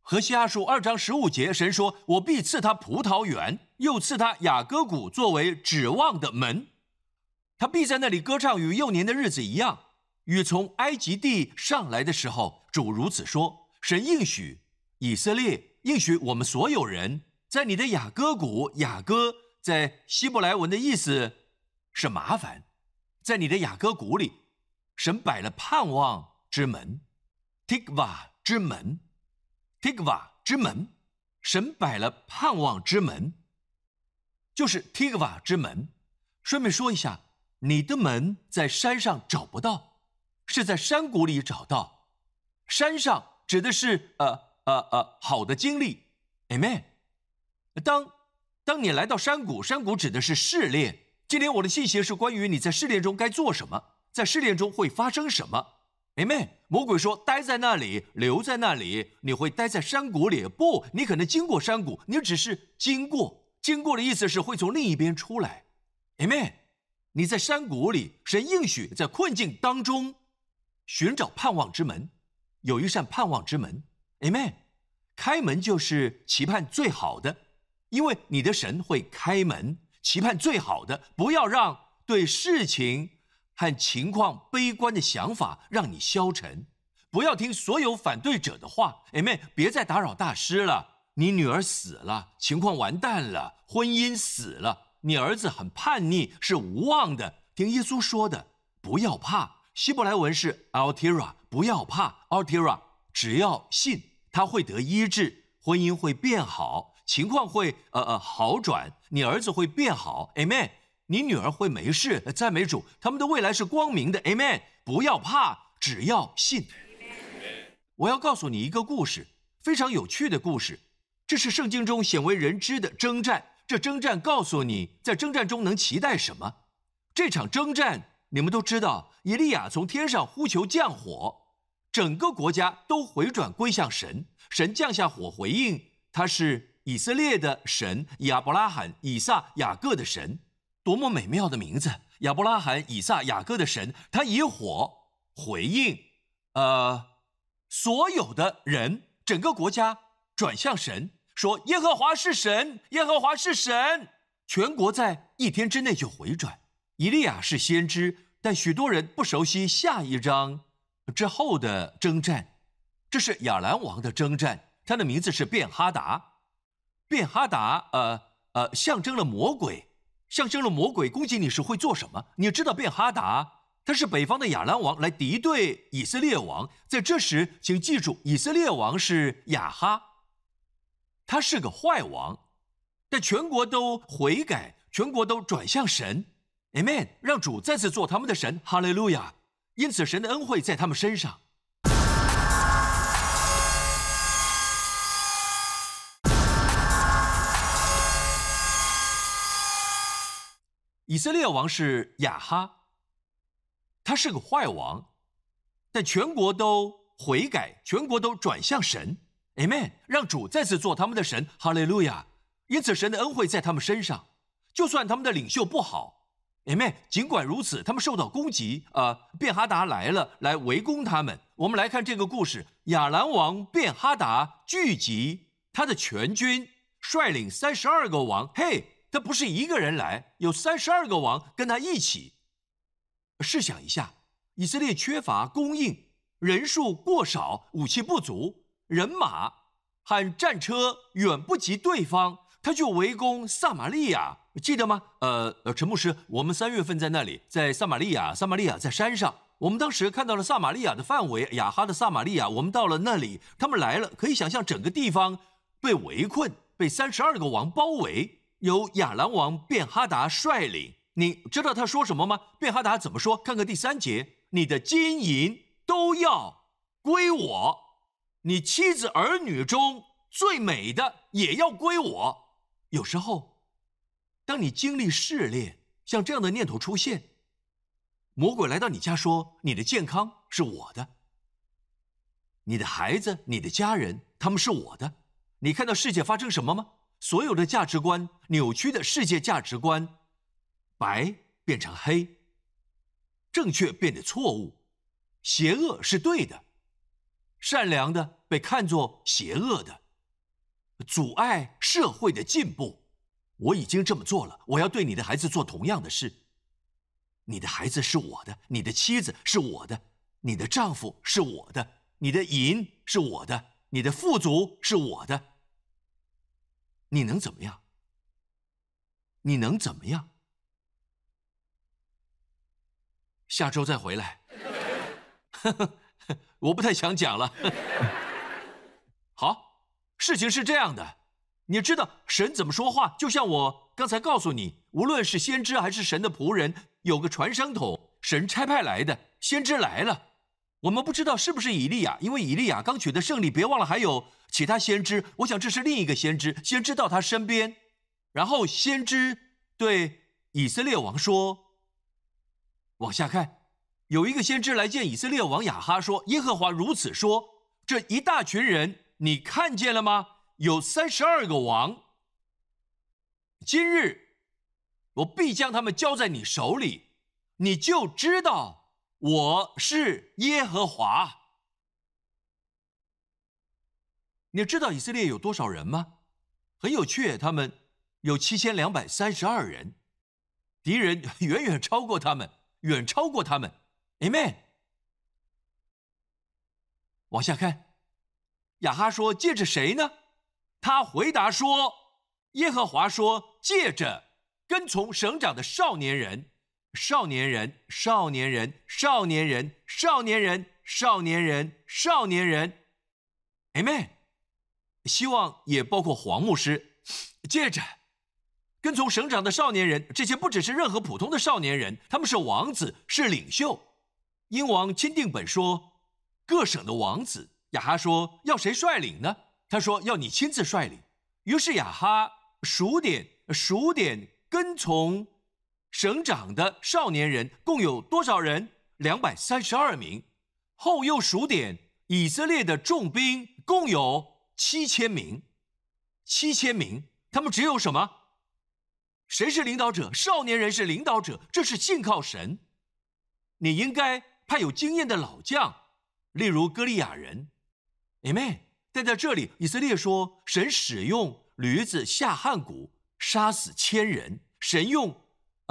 何西阿书2章15节，神说：“我必赐他葡萄园，又赐他雅各谷作为指望的门。他必在那里歌唱，与幼年的日子一样，与从埃及地上来的时候。主如此说。神应许以色列，应许我们所有人，在你的雅各谷，雅各在希伯来文的意思是麻烦，在你的雅各谷里，神摆了盼望之门 ，Tikva 之门。” Tikva 之门，神摆了盼望之门，就是 Tikva 之门。顺便说一下，你的门在山上找不到，是在山谷里找到。山上指的是好的经历 ，Amen。当你来到山谷，山谷指的是试炼。今天我的信息是关于你在试炼中该做什么，在试炼中会发生什么。Amen。魔鬼说：“待在那里，留在那里，你会待在山谷里。”不，你可能经过山谷，你只是经过。经过的意思是会从另一边出来。Amen。你在山谷里，神应许在困境当中寻找盼望之门，有一扇盼望之门。Amen。开门就是期盼最好的，因为你的神会开门，期盼最好的，不要让对事情和情况悲观的想法让你消沉，不要听所有反对者的话。Amen。别再打扰大师了。你女儿死了，情况完蛋了，婚姻死了，你儿子很叛逆，是无望的。听耶稣说的，不要怕。希伯来文是 Altira， 不要怕 Altira， 只要信，他会得医治，婚姻会变好，情况会好转，你儿子会变好。Amen。你女儿会没事，赞美主，他们的未来是光明的 ，Amen。不要怕，只要信。我要告诉你一个故事，非常有趣的故事，这是圣经中鲜为人知的征战。这征战告诉你，在征战中能期待什么。这场征战，你们都知道，以利亚从天上呼求降火，整个国家都回转归向神，神降下火回应，他是以色列的神，亚伯拉罕、以撒、雅各的神。多么美妙的名字！亚伯拉罕、以撒、雅各的神，他以火回应，所有的人，整个国家转向神，说耶和华是神，耶和华是神。全国在1天之内就回转。以利亚是先知，但许多人不熟悉下一章之后的征战。这是亚兰王的征战，他的名字是便哈达。便哈达象征了魔鬼。象征了魔鬼攻击你时会做什么？你知道便哈达他是北方的亚兰王，来敌对以色列王。在这时，请记住，以色列王是亚哈，他是个坏王，但全国都悔改，全国都转向神。Amen， 让主再次做他们的神，哈利路亚！因此，神的恩惠在他们身上。以色列王是亚哈，他是个坏王，但全国都悔改，全国都转向神。Amen， 让主再次做他们的神，哈利路亚！因此，神的恩惠在他们身上。就算他们的领袖不好 ，Amen， 尽管如此，他们受到攻击，便哈达来了，来围攻他们。我们来看这个故事：亚兰王便哈达聚集他的全军，率领32个王。嘿。他不是一个人来，有32个王跟他一起。试想一下，以色列缺乏供应，人数过少，武器不足，人马和战车远不及对方，他就围攻撒玛利亚，记得吗？陈牧师，我们3月份在那里，在撒玛利亚在山上，我们当时看到了撒玛利亚的范围，亚哈的撒玛利亚，我们到了那里，他们来了，可以想象整个地方被围困，被32个王包围。由亚兰王便哈达率领，你知道他说什么吗？便哈达怎么说？看看第3节，你的金银都要归我，你妻子儿女中最美的也要归我。有时候，当你经历试炼，像这样的念头出现，魔鬼来到你家说，你的健康是我的，你的孩子、你的家人，他们是我的。你看到世界发生什么吗？所有的价值观，扭曲的世界价值观，白变成黑，正确变得错误，邪恶是对的，善良的被看作邪恶的，阻碍社会的进步。我已经这么做了，我要对你的孩子做同样的事。你的孩子是我的，你的妻子是我的，你的丈夫是我的，你的银是我的，你的富足是我的。你能怎么样？你能怎么样？下周再回来。我不太想讲了。好，事情是这样的，你知道神怎么说话？就像我刚才告诉你，无论是先知还是神的仆人，有个传声筒，神差派来的，先知来了。我们不知道是不是以利亚，因为以利亚刚取得胜利，别忘了还有其他先知。我想这是另一个先知，先知到他身边，然后先知对以色列王说，往下看，有一个先知来见以色列王亚哈说，耶和华如此说，这一大群人你看见了吗？有32个王，今日我必将他们交在你手里，你就知道我是耶和华。你知道以色列有多少人吗？很有趣，他们有7232人，敌人远远超过他们，远超过他们。Amen。往下看，亚哈说借着谁呢？他回答说，耶和华说借着跟从省长的少年人。少年人，少年人，少年人，少年人，少年人，少年人 ，Amen。希望也包括黄牧师。接着，跟从省长的少年人，这些不只是任何普通的少年人，他们是王子，是领袖。英王钦定本说，各省的王子。亚哈说要谁率领呢？他说要你亲自率领。于是亚哈数点跟从省长的少年人共有多少人？232名。后又数点以色列的重兵，共有7000名。7000名，他们只有什么？谁是领导者？少年人是领导者，这是信靠神。你应该派有经验的老将，例如歌利亚人。Amen。但在这里，以色列说，神使用驴子下汗谷，杀死1000人。神用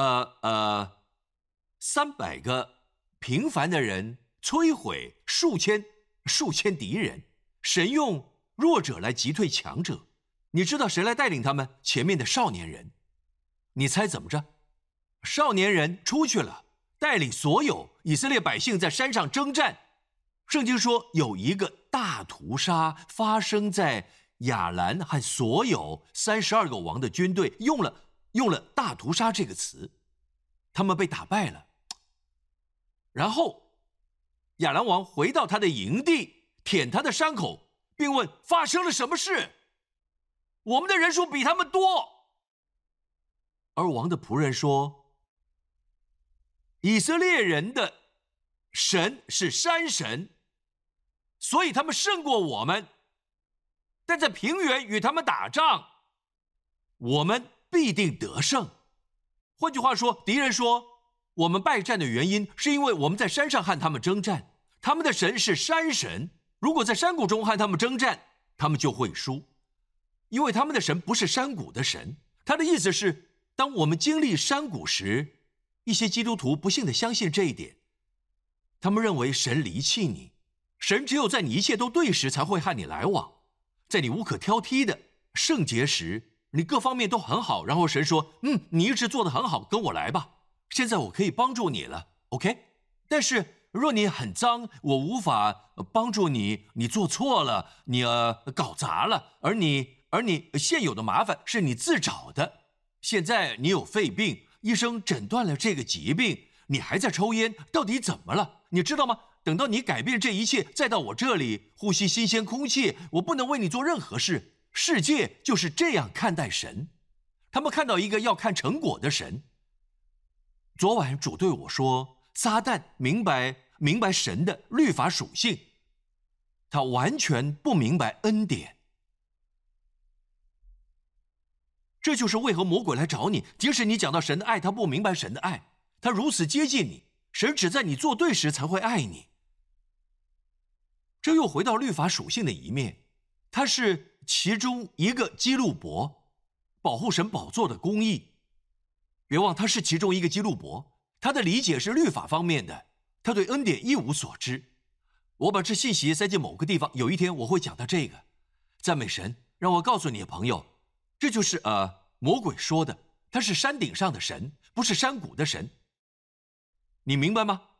300个平凡的人摧毁数千敌人。神用弱者来击退强者。你知道谁来带领他们？前面的少年人。你猜怎么着？少年人出去了，带领所有以色列百姓在山上征战。圣经说有一个大屠杀发生在亚兰和所有32个王的军队，用了大屠杀这个词，他们被打败了。然后亚兰王回到他的营地，舔他的伤口，并问发生了什么事？我们的人数比他们多。而王的仆人说，以色列人的神是山神，所以他们胜过我们，但在平原与他们打仗，我们必定得胜。换句话说，敌人说我们败战的原因是因为我们在山上和他们征战，他们的神是山神，如果在山谷中和他们征战，他们就会输，因为他们的神不是山谷的神。他的意思是，当我们经历山谷时，一些基督徒不幸地相信这一点，他们认为神离弃你，神只有在你一切都对时才会和你来往，在你无可挑剔的圣洁时，你各方面都很好，然后神说，你一直做得很好，跟我来吧，现在我可以帮助你了 ，OK？ 但是若你很脏，我无法帮助你，你做错了，你搞砸了，而你现有的麻烦是你自找的。现在你有肺病，医生诊断了这个疾病，你还在抽烟，到底怎么了？你知道吗？等到你改变这一切，再到我这里呼吸新鲜空气，我不能为你做任何事。世界就是这样看待神，他们看到一个要看成果的神。昨晚主对我说，撒旦明白神的律法属性，他完全不明白恩典。这就是为何魔鬼来找你，即使你讲到神的爱，他不明白神的爱，他如此接近你，神只在你做对时才会爱你。 这又回到律法属性的一面，它是其中一个基路伯，保护神宝座的公义。别忘，他是其中一个基路伯，他的理解是律法方面的，他对恩典一无所知。我把这信息塞进某个地方，有一天我会讲到这个。赞美神，让我告诉你的朋友，这就是魔鬼说的，他是山顶上的神，不是山谷的神。你明白吗？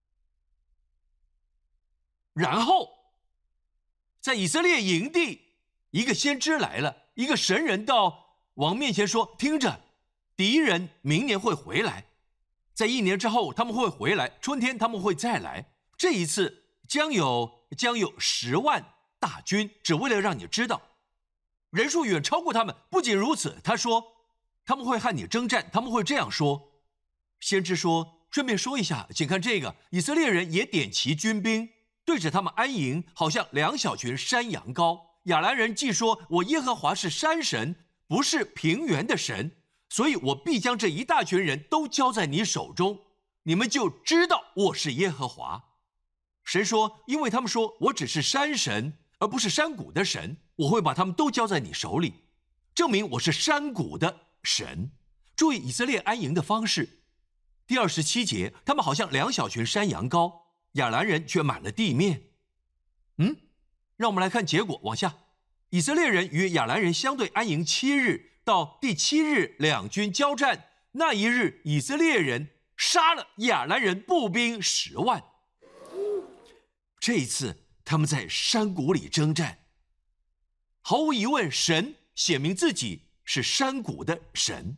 然后在以色列营地，一个先知来了，一个神人到王面前说，听着，敌人明年会回来，在1年之后他们会回来，春天他们会再来，这一次将有10万大军，只为了让你知道人数远超过他们。不仅如此，他说他们会和你征战，他们会这样说。先知说，顺便说一下，请看这个，以色列人也点齐军兵，对着他们安营，好像2小群山羊羔。亚兰人既说，我耶和华是山神，不是平原的神，所以我必将这一大群人都交在你手中，你们就知道我是耶和华。神说，因为他们说我只是山神，而不是山谷的神，我会把他们都交在你手里，证明我是山谷的神。注意以色列安营的方式。第27节，他们好像2小群山羊羔，亚兰人却满了地面。让我们来看结果，往下。以色列人与亚兰人相对安营7日，到第7日两军交战，那一日以色列人杀了亚兰人步兵10万。这一次他们在山谷里征战，毫无疑问，神显明自己是山谷的神。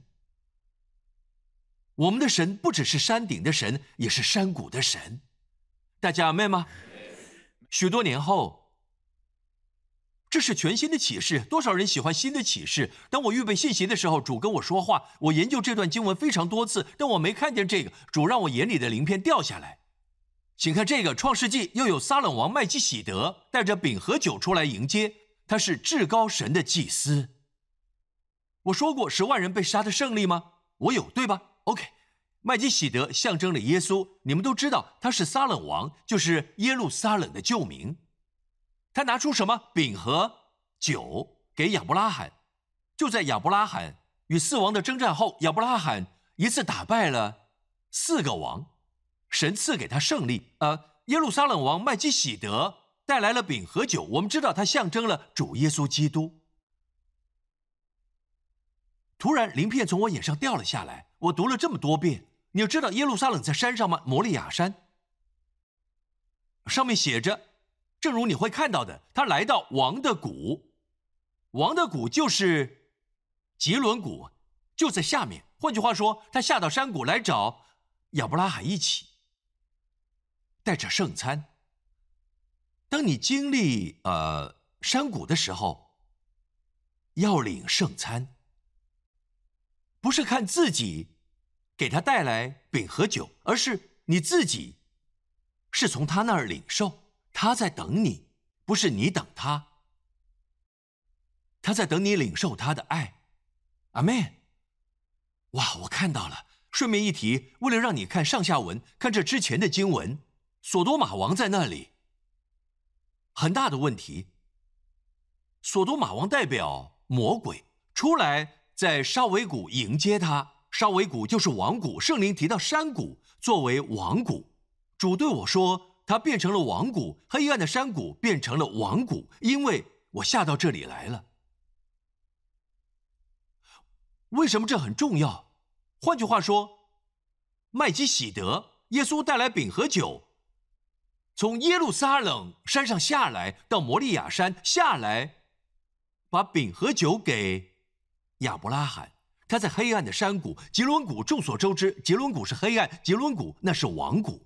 我们的神不只是山顶的神，也是山谷的神。大家阿们吗？许多年后，这是全新的启示。多少人喜欢新的启示？当我预备信息的时候，主跟我说话，我研究这段经文非常多次，但我没看见这个，主让我眼里的鳞片掉下来。请看这个创世纪，又有撒冷王麦基喜德带着饼和酒出来迎接，他是至高神的祭司。我说过10万人被杀的胜利吗？我有，对吧？ OK， 麦基喜德象征了耶稣，你们都知道他是撒冷王，就是耶路撒冷的旧名。他拿出什么？饼和酒给亚伯拉罕。就在亚伯拉罕与4王的征战后，亚伯拉罕一次打败了4个王，神赐给他胜利。耶路撒冷王麦基喜德带来了饼和酒，我们知道他象征了主耶稣基督。突然鳞片从我眼上掉了下来，我读了这么多遍。你要知道耶路撒冷在山上吗？摩利亚山上面写着，正如你会看到的，他来到王的谷，王的谷就是吉伦谷，就在下面。换句话说，他下到山谷来找亚伯拉罕一起带着圣餐。当你经历山谷的时候，要领圣餐，不是看自己给他带来饼和酒，而是你自己是从他那儿领受，他在等你，不是你等他，他在等你领受他的爱。阿们。哇，我看到了。顺便一提，为了让你看上下文，看这之前的经文，索多玛王在那里，很大的问题。索多玛王代表魔鬼出来，在沙维谷迎接他。沙维谷就是王谷，圣灵提到山谷作为王谷。主对我说，他变成了王谷，黑暗的山谷变成了王谷，因为我下到这里来了。为什么这很重要？换句话说，麦基喜德，耶稣带来饼和酒，从耶路撒冷山上下来，到摩利亚山下来，把饼和酒给亚伯拉罕。他在黑暗的山谷，吉伦谷，众所周知，吉伦谷是黑暗，吉伦谷那是王谷。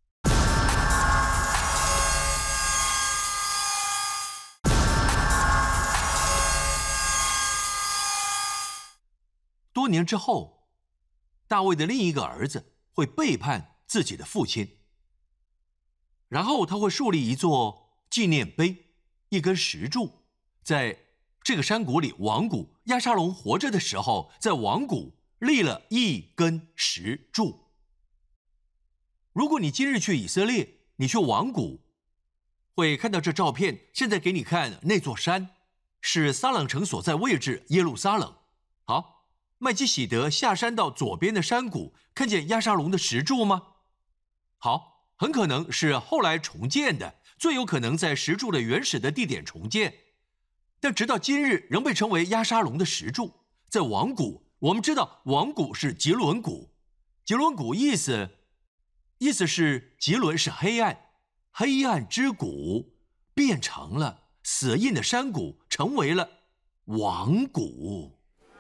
多年之后，大卫的另一个儿子会背叛自己的父亲，然后他会树立一座纪念碑，一根石柱，在这个山谷里，王谷，押沙龙活着的时候，在王谷立了一根石柱。如果你今日去以色列，你去王谷， 会看到这照片。现在给你看那座山，是撒冷城所在位置耶路撒冷。好，麦基喜德下山到左边的山谷，看见押沙龙的石柱吗？好，很可能是后来重建的，最有可能在石柱的原始的地点重建，但直到今日仍被称为押沙龙的石柱。在王谷，我们知道王谷是吉伦谷，吉伦谷意思是吉伦是黑暗，黑暗之谷变成了死印的山谷，成为了王谷。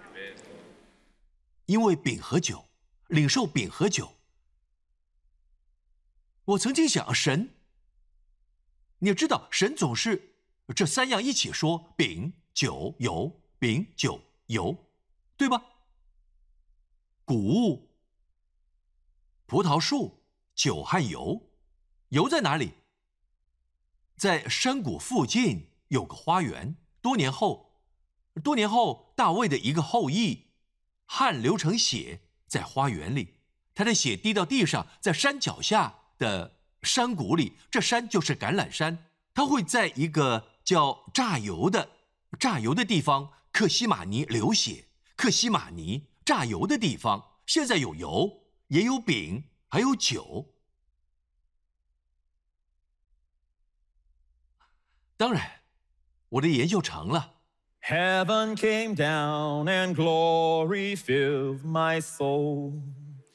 因为饼和酒，领受饼和酒。我曾经想，神，你知道神总是这三样一起说，饼酒油，饼酒油，对吧？谷物、葡萄树、酒和油。油在哪里？在山谷附近有个花园。多年后，大卫的一个后裔汗流成血，在花园里，他的血滴到地上，在山脚下的山谷里，这山就是橄榄山。他会在一个叫榨油的地方，克西马尼流血。克西马尼榨油的地方，现在有油，也有饼，还有酒。当然，我的研究成了。 Heaven came down and glory filled my soul.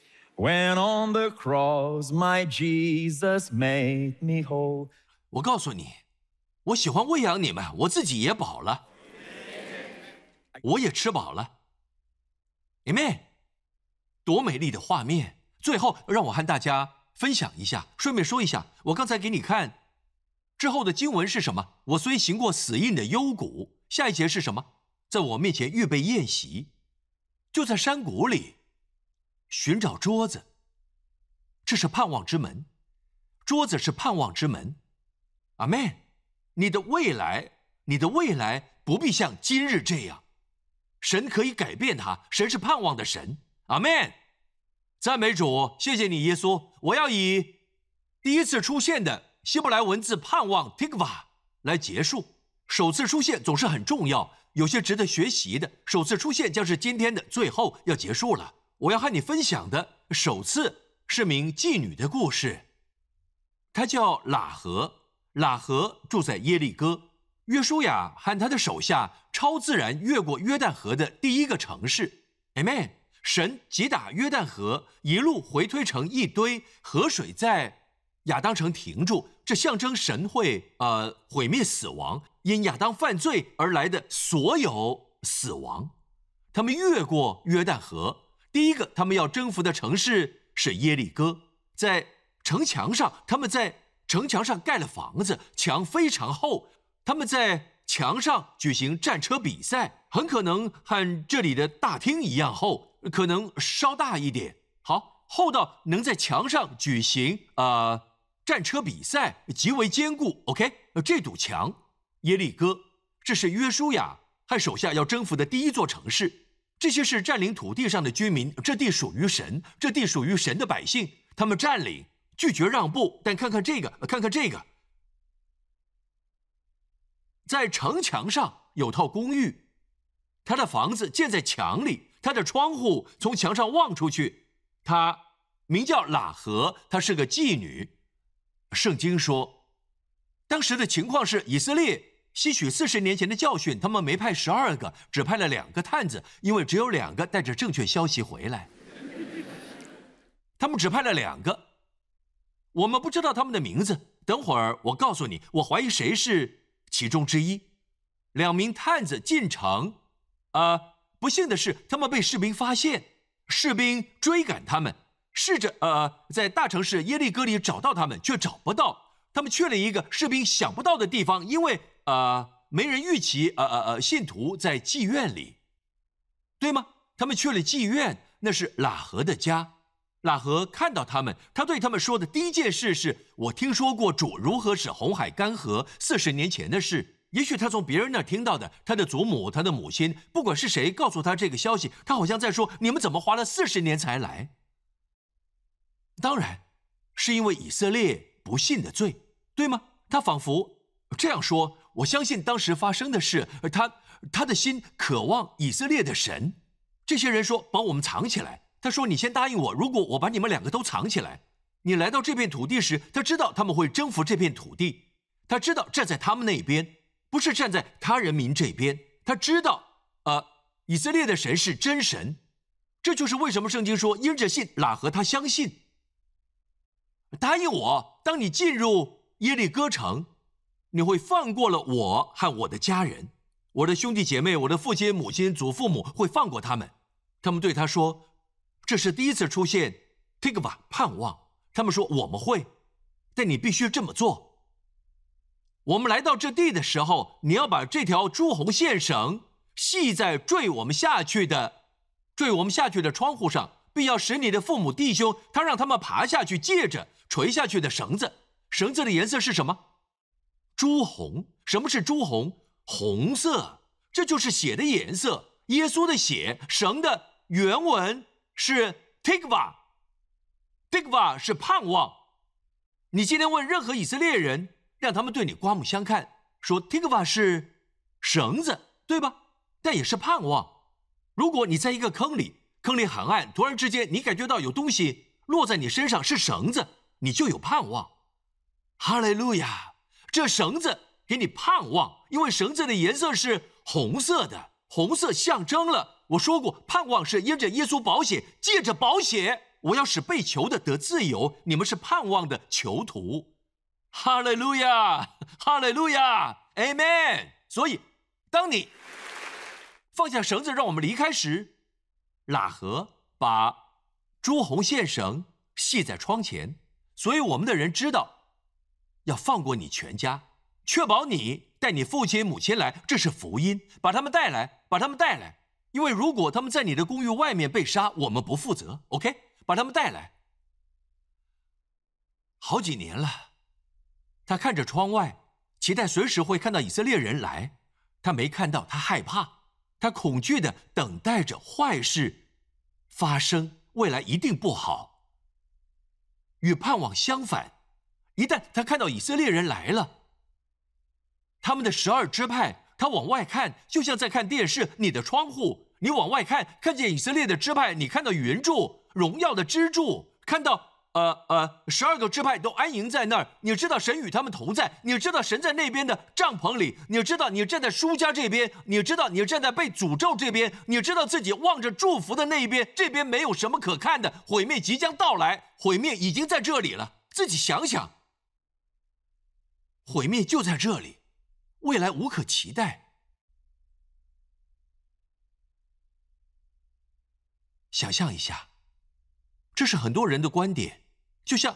When on the cross my Jesus made me whole. 我告诉你，我喜欢喂养你们，我自己也饱了，我也吃饱了。Amen。多美丽的画面！最后，让我和大家分享一下，顺便说一下，我刚才给你看之后的经文是什么？我虽行过死荫的幽谷。下一节是什么？在我面前预备宴席，就在山谷里寻找桌子。这是盼望之门，桌子是盼望之门。阿们。你的未来不必像今日这样，神可以改变它，神是盼望的神。阿们。赞美主，谢谢你耶稣。我要以第一次出现的希伯来文字盼望 tikva 来结束。首次出现总是很重要，有些值得学习的。首次出现将是今天的最后，要结束了。我要和你分享的首次是名妓女的故事，她叫喇合，喇合住在耶利哥。约书亚和他的手下超自然越过约旦河的第一个城市。Amen。神击打约旦河，一路回推成一堆河水，在亚当城停住，这象征神会毁灭死亡，因亚当犯罪而来的所有死亡。他们越过约旦河，第一个他们要征服的城市是耶利哥。在城墙上，他们在城墙上盖了房子，墙非常厚。他们在墙上举行战车比赛，很可能和这里的大厅一样厚，可能稍大一点。好，厚到能在墙上举行战车比赛，极为坚固。OK， 这堵墙，耶利哥，这是约书亚和手下要征服的第一座城市。这些是占领土地上的居民，这地属于神，这地属于神的百姓。他们占领，拒绝让步。但看看这个，看看这个，在城墙上有套公寓，他的房子建在墙里，他的窗户从墙上望出去。他名叫喇合，她是个妓女。圣经说，当时的情况是以色列吸取40年前的教训，他们没派12个，只派了2个探子，因为只有2个带着正确消息回来。他们只派了2个，我们不知道他们的名字。等会儿我告诉你，我怀疑谁是其中之一。2名探子进城，不幸的是，他们被士兵发现，士兵追赶他们，试着在大城市耶利哥里找到他们，却找不到。他们去了一个士兵想不到的地方，因为没人预期信徒在妓院里，对吗？他们去了妓院，那是喇合的家。喇合看到他们，他对他们说的第一件事是：我听说过主如何使红海干涸，40年前的事。也许他从别人那儿听到的，他的祖母、他的母亲，不管是谁告诉他这个消息，他好像在说：你们怎么花了40年才来？当然，是因为以色列不信的罪，对吗？ 他仿佛这样说：我相信当时发生的事，而他的心渴望以色列的神。这些人说：把我们藏起来。他说：你先答应我，如果我把你们两个都藏起来，你来到这片土地时，他知道他们会征服这片土地，他知道站在他们那边，不是站在他人民这边。他知道以色列的神是真神。这就是为什么圣经说因着信喇合他相信。答应我，当你进入耶利哥城，你会放过了我和我的家人，我的兄弟姐妹，我的父亲母亲祖父母，会放过他们。他们对他说，这是第一次出现 tikva 盼望。他们说我们会，但你必须这么做。我们来到这地的时候，你要把这条朱红线绳系在坠我们下去的窗户上，并要使你的父母弟兄，他让他们爬下去，借着垂下去的绳子。绳子的颜色是什么？朱红。什么是朱红？红色，这就是血的颜色。耶稣的血。绳的原文是 tikva， tikva 是盼望。你今天问任何以色列人，让他们对你刮目相看，说 tikva 是绳子，对吧？但也是盼望。如果你在一个坑里很暗，突然之间你感觉到有东西落在你身上，是绳子，你就有盼望。哈利路亚！这绳子给你盼望，因为绳子的颜色是红色的，红色象征了，我说过，盼望是因着耶稣宝血，借着宝血，我要使被囚的得自由。你们是盼望的囚徒。哈利路亚，哈利路亚 ，Amen。所以当你放下绳子让我们离开时，喇合把朱红线绳系在窗前，所以我们的人知道要放过你全家，确保你带你父亲母亲来，这是福音。把他们带来，把他们带来，因为如果他们在你的公寓外面被杀，我们不负责。 OK， 把他们带来。好几年了，他看着窗外，期待随时会看到以色列人来。他没看到，他害怕，他恐惧地等待着坏事发生，未来一定不好。与盼望相反，一旦他看到以色列人来了，他们的12支派，他往外看，就像在看电视。你的窗户，你往外看，看见以色列的支派，你看到云柱，荣耀的支柱，看到12个支派都安营在那儿。你知道神与他们同在，你知道神在那边的帐篷里，你知道你站在书家这边，你知道你站在被诅咒这边，你知道自己望着祝福的那一边，这边没有什么可看的，毁灭即将到来，毁灭已经在这里了。自己想想，毁灭就在这里，未来无可期待。想象一下，这是很多人的观点，就像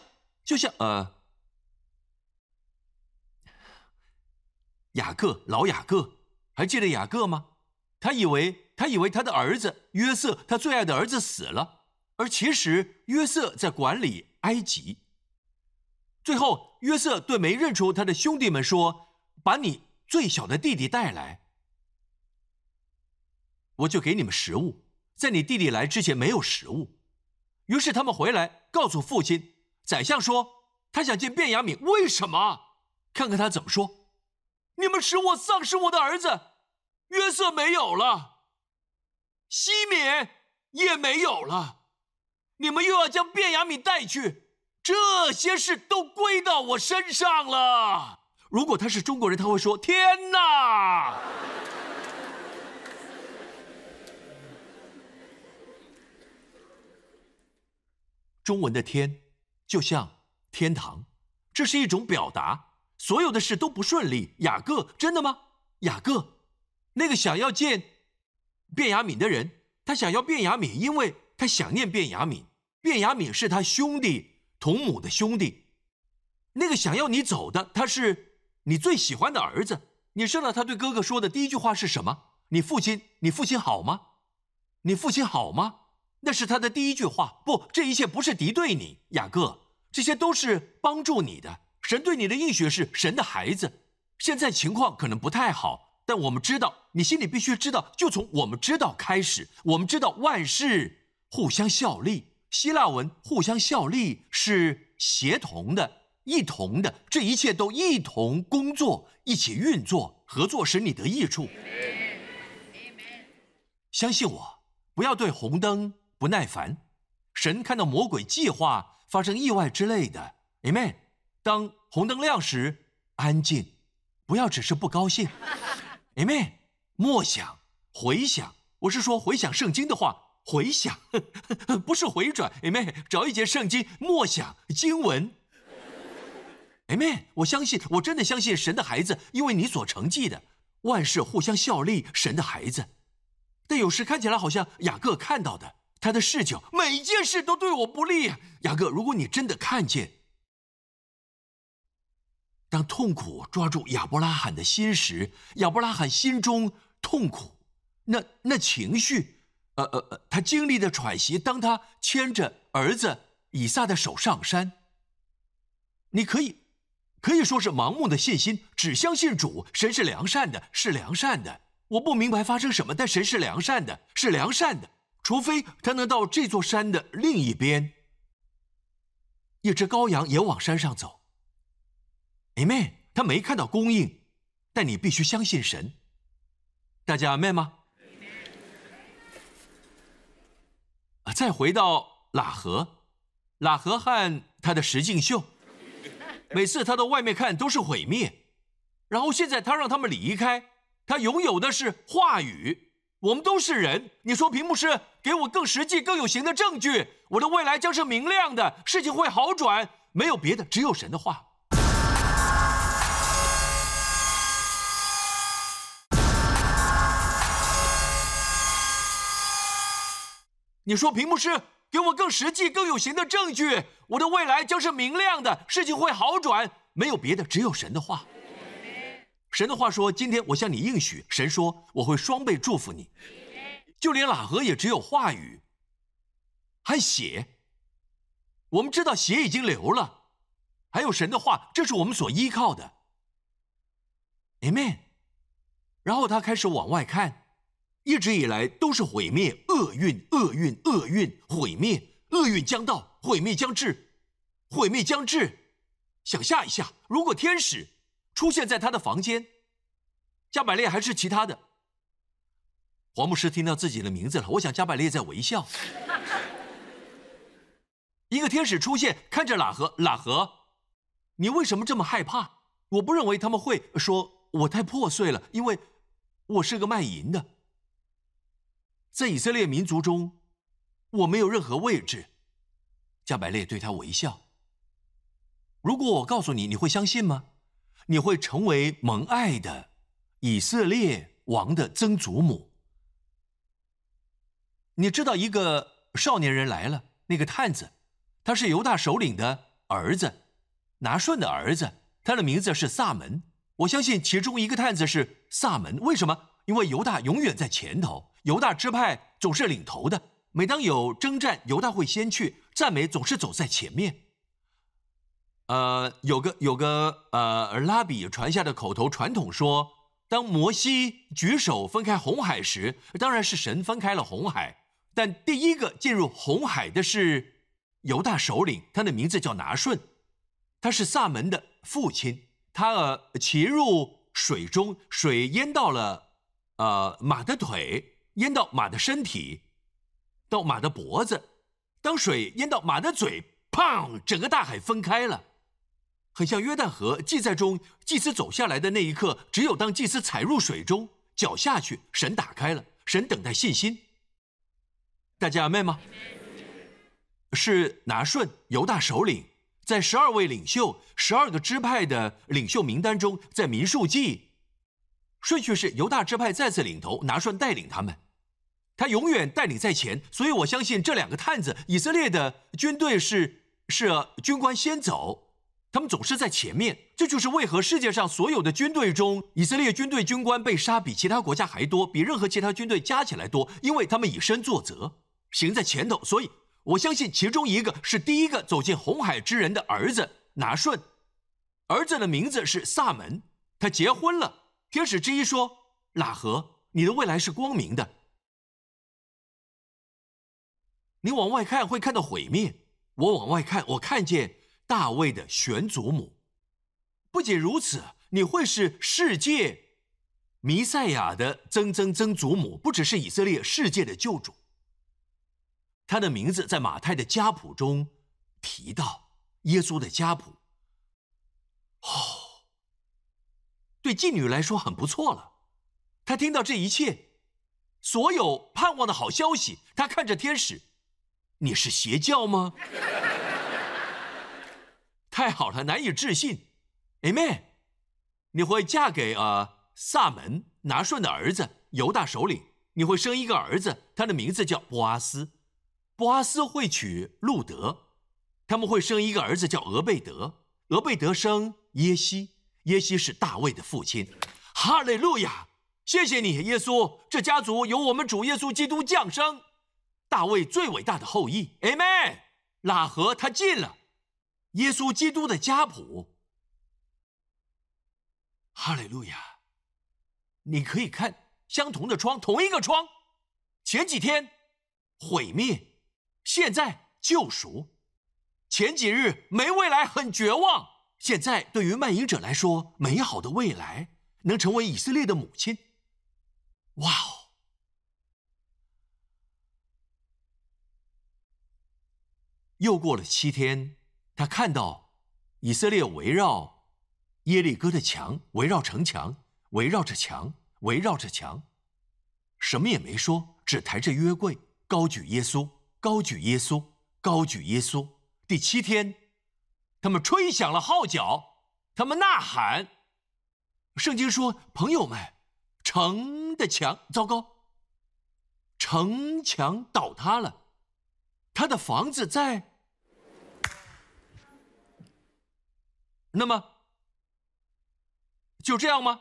雅各，老雅各，还记得雅各吗？他以为他的儿子约瑟，他最爱的儿子死了，而其实约瑟在管理埃及。最后约瑟对没认出他的兄弟们说，把你最小的弟弟带来，我就给你们食物。在你弟弟来之前没有食物。于是他们回来告诉父亲，宰相说他想见便雅悯。为什么？看看他怎么说。你们使我丧失我的儿子。约瑟没有了，西缅也没有了，你们又要将便雅悯带去，这些事都归到我身上了。如果他是中国人，他会说天哪。中文的天就像天堂，这是一种表达。所有的事都不顺利。雅各，真的吗？雅各，那个想要见便雅悯的人，他想要便雅悯，因为他想念便雅悯。便雅悯是他兄弟，同母的兄弟。那个想要你走的，他是你最喜欢的儿子。你知道他对哥哥说的第一句话是什么？你父亲好吗？你父亲好吗？那是他的第一句话。不，这一切不是敌对你，雅各，这些都是帮助你的。神对你的应许是神的孩子。现在情况可能不太好，但我们知道，你心里必须知道，就从我们知道开始。我们知道万事互相效力，希腊文互相效力是协同的， 一同的，这一切都一同工作，一起运作，合作使你得益处。相信我，不要对红灯不耐烦。神看到魔鬼计划发生意外之类的 ，Amen。当红灯亮时，安静，不要只是不高兴 ，Amen。默想、回想，我是说回想圣经的话。回想，不是回转 ，Amen。找一节圣经，默想经文 ，Amen。我相信，我真的相信神的孩子，因为你所承继的，万事互相效力，神的孩子。但有时看起来好像雅各看到的，他的视角，每一件事都对我不利。雅各，如果你真的看见，当痛苦抓住亚伯拉罕的心时，亚伯拉罕心中痛苦，那情绪。他经历的喘息，当他牵着儿子以撒的手上山，你可以说是盲目的信心，只相信主，神是良善的，是良善的。我不明白发生什么，但神是良善的，是良善的。除非他能到这座山的另一边，一只羔羊也往山上走。Amen。他没看到供应，但你必须相信神。大家 Amen 吗？再回到喇合和他的实境秀，每次他到外面看都是毁灭，然后现在他让他们离开，他拥有的是话语。我们都是人，你说屏幕师给我更实际更有形的证据，我的未来将是明亮的，事情会好转，没有别的，只有神的话。你说屏幕师给我更实际更有形的证据，我的未来将是明亮的，事情会好转，没有别的，只有神的话。神的话说，今天我向你应许，神说我会双倍祝福你。就连喇合也只有话语和血，我们知道血已经流了，还有神的话，这是我们所依靠的。 Amen。 然后他开始往外看，一直以来都是毁灭，厄运，毁灭，厄运将到，毁灭将至，毁灭将至。想象一下，如果天使出现在他的房间，加百列还是其他的。黄牧师听到自己的名字了，我想加百列在微笑。一个天使出现，看着喇合，你为什么这么害怕？我不认为他们会说我太破碎了，因为我是个卖淫的。在以色列民族中，我没有任何位置。加百列对他微笑。如果我告诉你，你会相信吗？你会成为蒙爱的以色列王的曾祖母。你知道一个少年人来了，那个探子，他是犹大首领的儿子，拿顺的儿子，他的名字是撒门。我相信其中一个探子是撒门，为什么？因为犹大永远在前头，犹大支派总是领头的，每当有征战，犹大会先去，赞美总是走在前面。有个拉比传下的口头传统说，当摩西举手分开红海时，当然是神分开了红海，但第一个进入红海的是犹大首领，他的名字叫拿顺，他是撒门的父亲。他骑入水中，水淹到了马的腿，淹到马的身体，到马的脖子。当水淹到马的嘴，砰，整个大海分开了。很像约旦河记载中，祭司走下来的那一刻，只有当祭司踩入水中，脚下去，神打开了，神等待信心。大家阿们吗？是拿顺犹大首领，在12位领袖12个支派的领袖名单中，在民数记顺序是犹大支派再次领头，拿顺带领他们，他永远带领在前。所以我相信这两个探子，以色列的军队是军官先走，他们总是在前面。这就是为何世界上所有的军队中，以色列军队军官被杀比其他国家还多，比任何其他军队加起来多，因为他们以身作则，行在前头。所以我相信其中一个是第一个走进红海之人的儿子拿顺，儿子的名字是撒门，他结婚了。天使之一说，喇合，你的未来是光明的。你往外看会看到毁灭，我往外看，我看见大卫的玄祖母。不仅如此，你会是世界弥赛亚的曾祖母，不只是以色列世界的救主。他的名字在马太的家谱中提到，耶稣的家谱。对妓女来说很不错了。她听到这一切，所有盼望的好消息，她看着天使，你是邪教吗？太好了，难以置信。Amen。你会嫁给撒门拿顺的儿子犹大首领，你会生一个儿子，他的名字叫波阿斯。波阿斯会娶路德，他们会生一个儿子叫俄贝德，俄贝德生耶西，耶西是大卫的父亲。哈利路亚！谢谢你，耶稣，这家族由我们主耶稣基督降生，大卫最伟大的后裔。Amen。喇合他进了耶稣基督的家谱。哈利路亚！你可以看相同的窗，同一个窗，前几天毁灭，现在救赎。前几日没未来，很绝望，现在对于卖淫者来说，美好的未来，能成为以色列的母亲。哇哦！又过了7天，他看到以色列围绕耶利哥的墙，围绕城墙，围绕着墙，围绕着墙，什么也没说，只抬着约柜，高举耶稣，高举耶稣，高举耶稣。第7天，他们吹响了号角，他们呐喊。圣经说，朋友们，城的墙，糟糕，城墙倒塌了，他的房子在。那么就这样吗？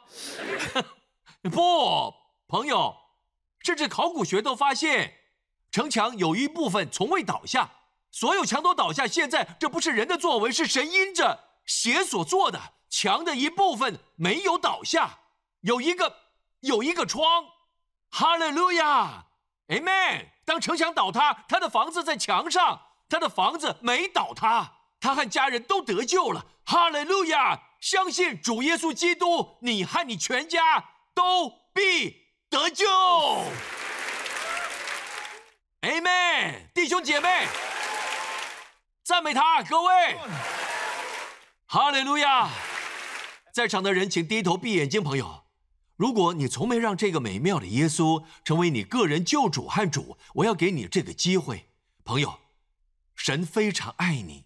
不，朋友，甚至考古学都发现，城墙有一部分从未倒下，所有墙都倒下。现在这不是人的作为，是神因着血所做的。墙的一部分没有倒下，有一个窗。哈利路亚 ，Amen。当城墙倒塌，他的房子在墙上，他的房子没倒塌，他和家人都得救了。哈利路亚！相信主耶稣基督，你和你全家都必得救。Amen， 弟兄姐妹，赞美他，各位。哈利路亚！在场的人请低头闭眼睛，朋友。如果你从没让这个美妙的耶稣成为你个人救主和主，我要给你这个机会。朋友，神非常爱你。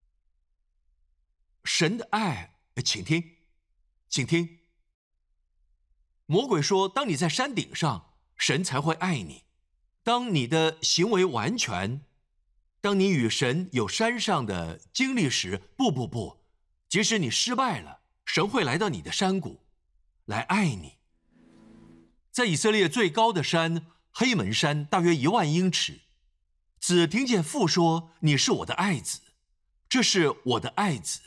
神的爱，请听，请听。魔鬼说，当你在山顶上，神才会爱你。当你的行为完全，当你与神有山上的经历时，不，即使你失败了，神会来到你的山谷，来爱你。在以色列最高的山黑门山，大约1万英尺，子听见父说：“你是我的爱子，这是我的爱子。”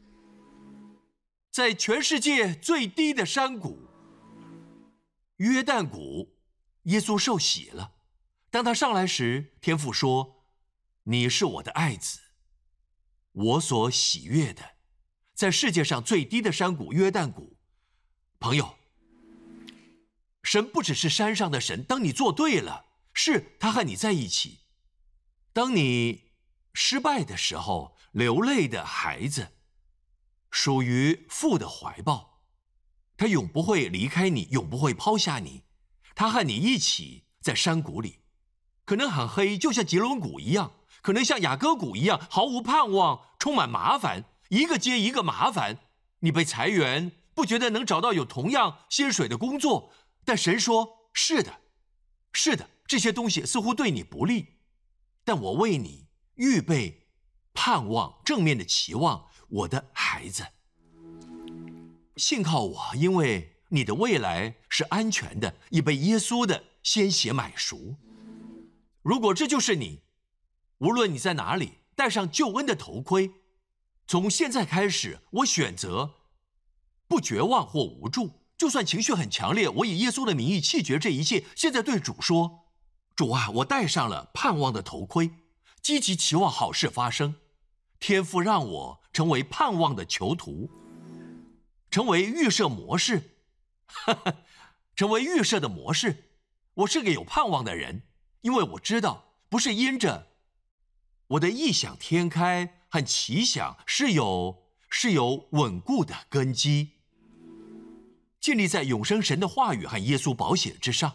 在全世界最低的山谷约旦谷，耶稣受洗了。当他上来时，天父说：“你是我的爱子，我所喜悦的。”在世界上最低的山谷约旦谷，朋友，神不只是山上的神。当你做对了，是他和你在一起。当你失败的时候，流泪的孩子属于父的怀抱，他永不会离开你，永不会抛下你。他和你一起在山谷里，可能很黑，就像吉伦谷一样，可能像雅各谷一样，毫无盼望，充满麻烦，一个接一个麻烦。你被裁员，不觉得能找到有同样薪水的工作，但神说：“是的，是的，这些东西似乎对你不利，但我为你预备盼望，正面的期望，我的孩子，信靠我，因为你的未来是安全的，已被耶稣的鲜血买赎。如果这就是你，无论你在哪里，戴上救恩的头盔。从现在开始，我选择不绝望或无助，就算情绪很强烈，我以耶稣的名义弃绝这一切。现在对主说：主啊，我戴上了盼望的头盔，积极期望好事发生。天父让我成为盼望的囚徒，成为预设模式，成为预设的模式。我是个有盼望的人，因为我知道，不是因着我的异想天开和奇想是有稳固的根基，建立在永生神的话语和耶稣宝血之上。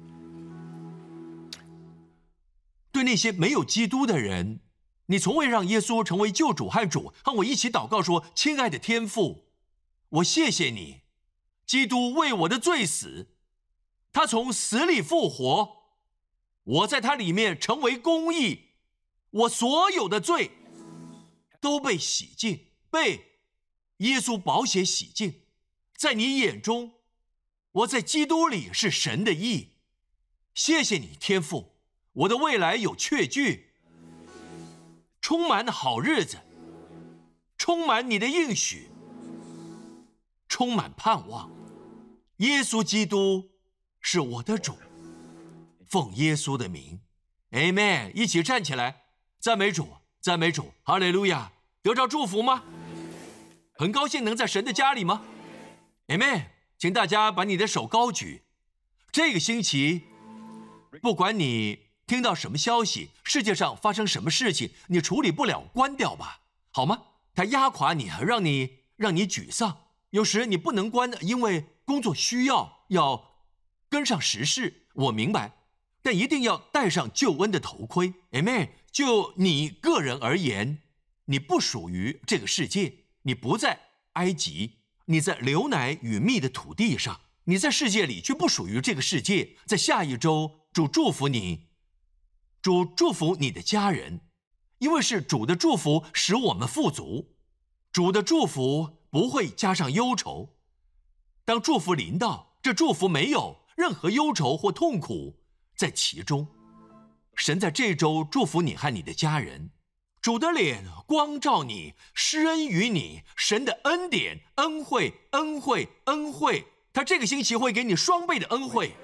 对那些没有基督的人，你从未让耶稣成为救主和主，和我一起祷告说：亲爱的天父，我谢谢你，基督为我的罪死，他从死里复活，我在他里面成为公义，我所有的罪都被洗净，被耶稣宝血洗净。在你眼中，我在基督里是神的义。谢谢你，天父，我的未来有确据，充满好日子，充满你的应许，充满盼望。耶稣基督是我的主，奉耶稣的名 Amen。 一起站起来，赞美主，赞美主，哈利路亚。得着祝福吗？很高兴能在神的家里吗？ Amen。 请大家把你的手高举。这个星期，不管你听到什么消息，世界上发生什么事情，你处理不了，关掉吧，好吗？它压垮你，让你沮丧。有时你不能关的，因为工作需要跟上时事，我明白，但一定要戴上救恩的头盔。 Amen。 就你个人而言，你不属于这个世界，你不在埃及，你在流奶与蜜的土地上，你在世界里却不属于这个世界。在下一周，主祝福你，主祝福你的家人，因为是主的祝福使我们富足，主的祝福不会加上忧愁。当祝福临到，这祝福没有任何忧愁或痛苦在其中。神在这周祝福你和你的家人，主的脸光照你，施恩于你，神的恩典、恩惠、恩惠、恩惠，他这个星期会给你双倍的恩惠。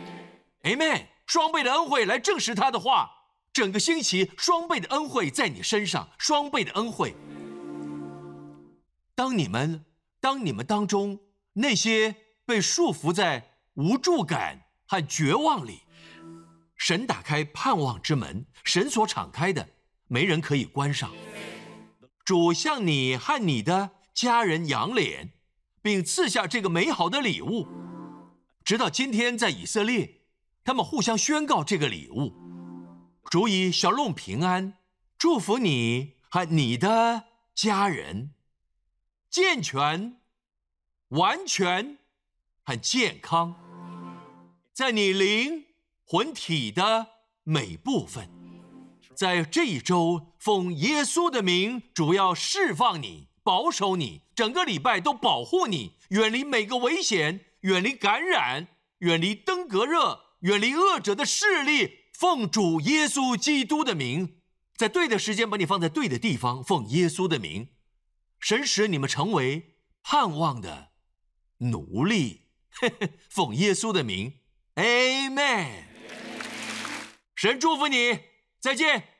Amen。 双倍的恩惠来证实他的话，整个星期双倍的恩惠在你身上，双倍的恩惠。当你们当中那些被束缚在无助感和绝望里，神打开盼望之门，神所敞开的没人可以关上。主向你和你的家人扬脸，并赐下这个美好的礼物。直到今天，在以色列，他们互相宣告这个礼物。主以小龙平安祝福你和你的家人，健全、完全和健康，在你灵魂体的每部分。在这一周，奉耶稣的名，主要释放你，保守你，整个礼拜都保护你，远离每个危险，远离感染，远离登革热，远离恶者的势力。奉主耶稣基督的名，在对的时间把你放在对的地方。奉耶稣的名，神使你们成为盼望的奴隶。奉耶稣的名 Amen。 神祝福你，再见。